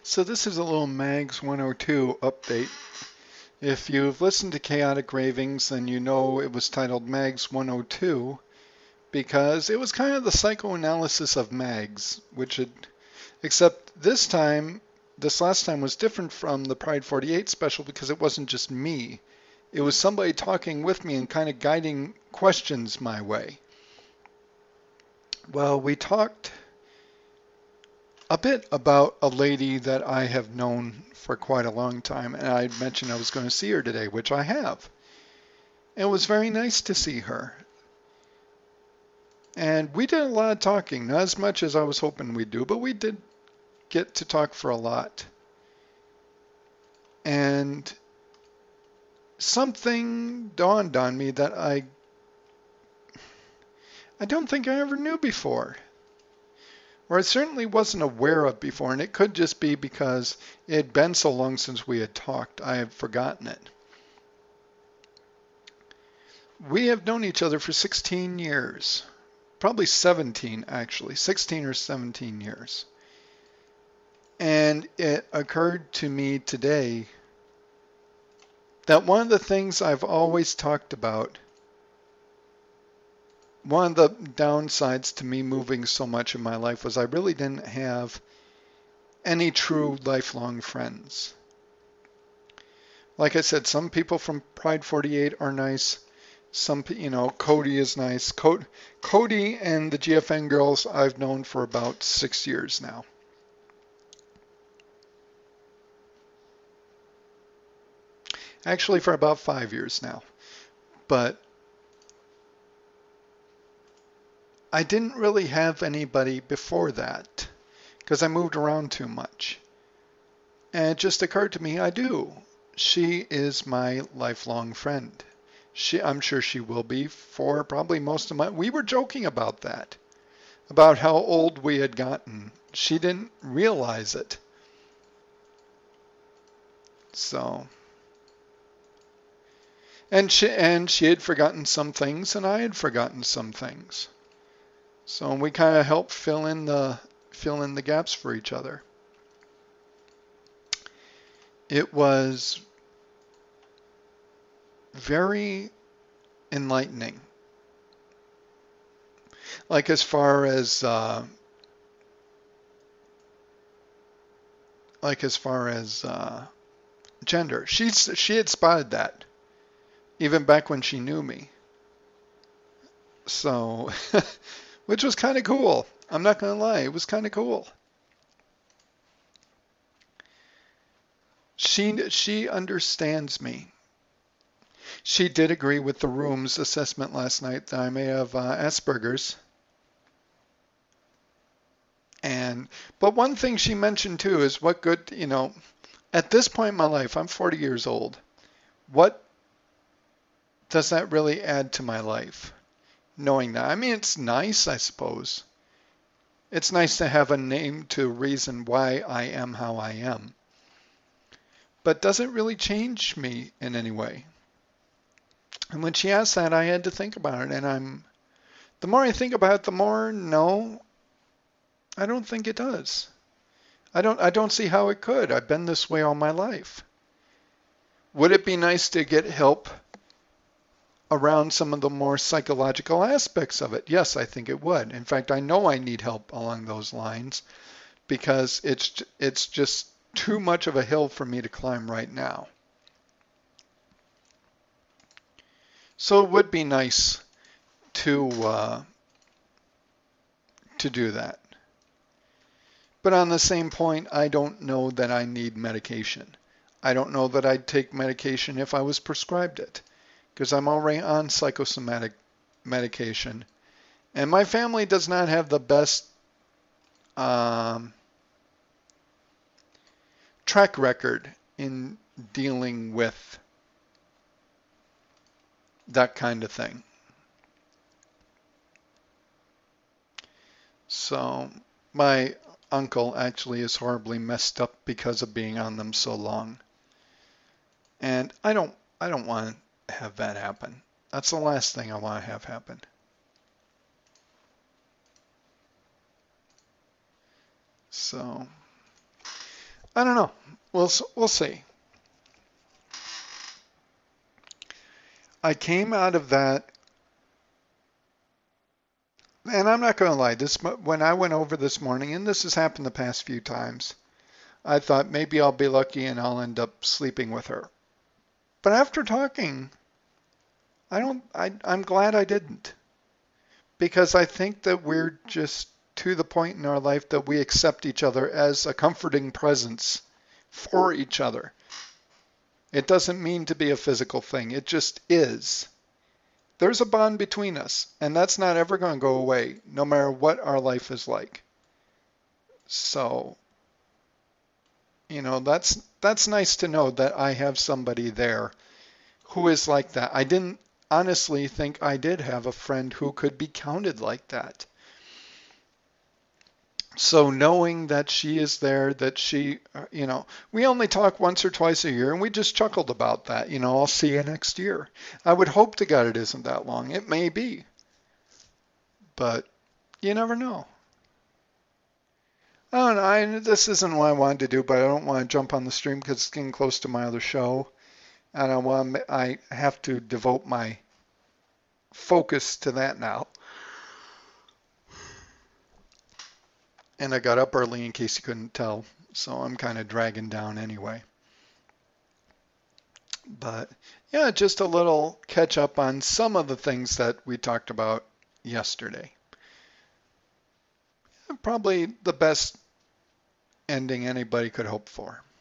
So this is a little Mags 102 update. If you've listened to Chaotic Ravings, then you know it was titled Mags 102 because it was kind of the psychoanalysis of Mags, except this last time was different from the Pride 48 special because it wasn't just me. It was somebody talking with me and kind of guiding questions my way. Well, we talked a bit about a lady that I have known for quite a long time, and I mentioned I was going to see her today, which I have. It was very nice to see her. And we did a lot of talking, not as much as I was hoping we'd do, but we did get to talk for a lot. And something dawned on me that I don't think I ever knew before. Or I certainly wasn't aware of before, and it could just be because it had been so long since we had talked, I had forgotten it. We have known each other for 16 years, probably 17 actually, 16 or 17 years. And it occurred to me today that one of the things I've always talked about, one of the downsides to me moving so much in my life was I really didn't have any true lifelong friends. Like I said, some people from Pride 48 are nice. Cody is nice. Cody and the GFN girls I've known for about 6 years now. Actually, for about 5 years now. But I didn't really have anybody before that because I moved around too much. And it just occurred to me I do. She is my lifelong friend. I'm sure she will be for probably most of we were joking about that, about how old we had gotten. She didn't realize it. So, and she had forgotten some things and I had forgotten some things. So we kind of helped fill in the gaps for each other. It was very enlightening. Like as far as gender, she had spotted that even back when she knew me. So, which was kind of cool. I'm not gonna lie, it was kind of cool. She understands me. She did agree with the room's assessment last night that I may have Asperger's. But one thing she mentioned too is what good, at this point in my life, I'm 40 years old. What does that really add to my life? Knowing that. I mean, it's nice, I suppose. It's nice to have a name to reason why I am how I am. But does it really change me in any way? And when she asked that, I had to think about it. And the more I think about it, the more, no, I don't think it does. I don't see how it could. I've been this way all my life. Would it be nice to get help around some of the more psychological aspects of it? Yes, I think it would. In fact, I know I need help along those lines because it's just too much of a hill for me to climb right now. So it would be nice to do that. But on the same point, I don't know that I need medication. I don't know that I'd take medication if I was prescribed it, because I'm already on psychosomatic medication. And my family does not have the best track record in dealing with that kind of thing. So my uncle actually is horribly messed up because of being on them so long. And I don't want to have that happen. That's the last thing I want to have happen. So I don't know. We'll see. I came out of that, and I'm not going to lie. This when I went over this morning, and this has happened the past few times. I thought maybe I'll be lucky and I'll end up sleeping with her. But after talking, I don't. I'm glad I didn't because I think that we're just to the point in our life that we accept each other as a comforting presence for each other. It doesn't mean to be a physical thing. It just is. There's a bond between us, and that's not ever going to go away, no matter what our life is like. So, that's nice to know that I have somebody there who is like that. I didn't honestly think I did have a friend who could be counted like that. So knowing that she is there, that we only talk once or twice a year, and we just chuckled about that. I'll see you next year. I would hope to God it isn't that long. It may be, but you never know. I don't know. This isn't what I wanted to do, but I don't want to jump on the stream because it's getting close to my other show, and I have to devote my focus to that now. And I got up early in case you couldn't tell, so I'm kind of dragging down anyway. But yeah, just a little catch up on some of the things that we talked about yesterday. Probably the best ending anybody could hope for.